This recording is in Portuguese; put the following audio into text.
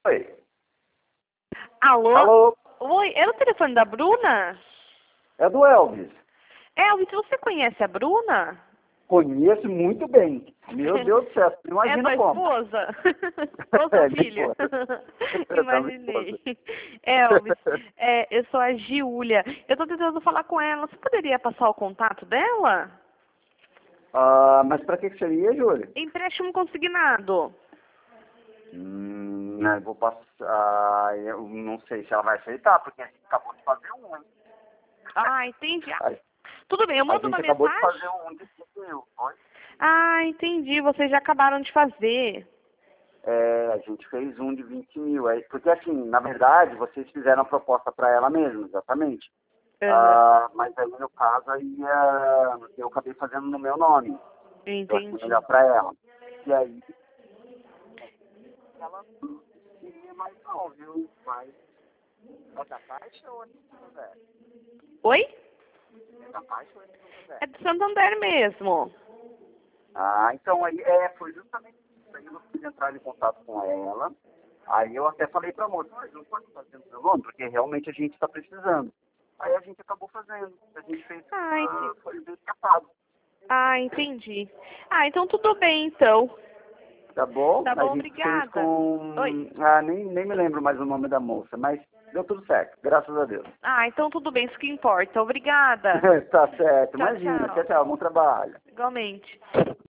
Oi. Alô? Alô? Oi, é o telefone da Bruna? É do Elvis. Elvis, você conhece a Bruna? Conheço muito bem. Meu Deus do céu, você É imagina tua como. esposa? Ou sua É, minha filha? esposa. Tá, minha Imaginei. esposa. Elvis, eu sou a Giulia. Eu tô tentando falar com ela. Você poderia passar o contato dela? Mas pra que seria, Júlia? Empréstimo consignado. Eu vou passar. Eu não sei se ela vai aceitar, porque a gente acabou de fazer um, hein? Ah, entendi. A, Tudo bem, eu a mando uma gente acabou de mensagem. fazer um de 5 mil. Oi? Ah, entendi. Vocês já acabaram de fazer. A gente fez um de 20 mil. Porque assim, na verdade, vocês fizeram a proposta para ela mesma, exatamente. Aham, Mas aí, no caso, aí, eu acabei fazendo no meu nome. Eu achei entendi. melhor para ela. E aí, ela não queria mais não, viu? Mas é da Caixa ou é de Santander? Oi? É da Caixa ou é de Santander? É de Santander mesmo. Então aí, foi justamente isso. Aí eu quis entrar em contato com ela. Aí eu até falei pra moça, mas não pode fazer no seu nome, porque realmente a gente está precisando. Aí a gente acabou fazendo. A gente fez, Ah, entendi. foi bem capado. Ah, entendi. Ah, então tudo bem, então. Tá bom? Tá A bom, gente fez obrigada. Oi. com... nem me lembro mais o nome da moça, mas deu tudo certo, graças a Deus. Ah, então tudo bem, isso que importa. Obrigada. Tá certo, Tchau, imagina. Tchau, tchau. tchau, bom trabalho. Igualmente.